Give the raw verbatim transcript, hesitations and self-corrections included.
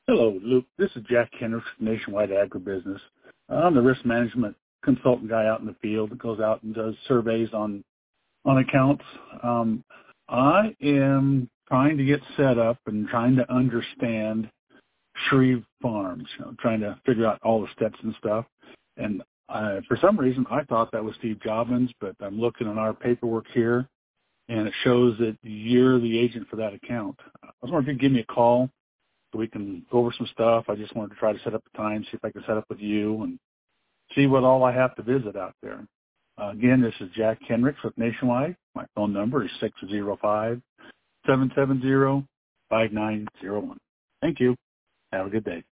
Hello, Luke. This is Jack Kendrick from Nationwide Agribusiness. I'm the risk management consultant guy out in the field that goes out and does surveys on, on accounts. Um, I am trying to get set up and trying to understand Shreve Farms, you know, trying to figure out all the steps and stuff. And I, for some reason, I thought that was Steve Jobbins, but I'm looking at our paperwork here, and it shows that you're the agent for that account. I was wondering if you could give me a call so we can go over some stuff. I just wanted to try to set up a time, see if I can set up with you and see what all I have to visit out there. Uh, again, this is Jack Kendricks with Nationwide. My phone number is six zero five, seven seven zero, five nine zero one. Thank you. Have a good day.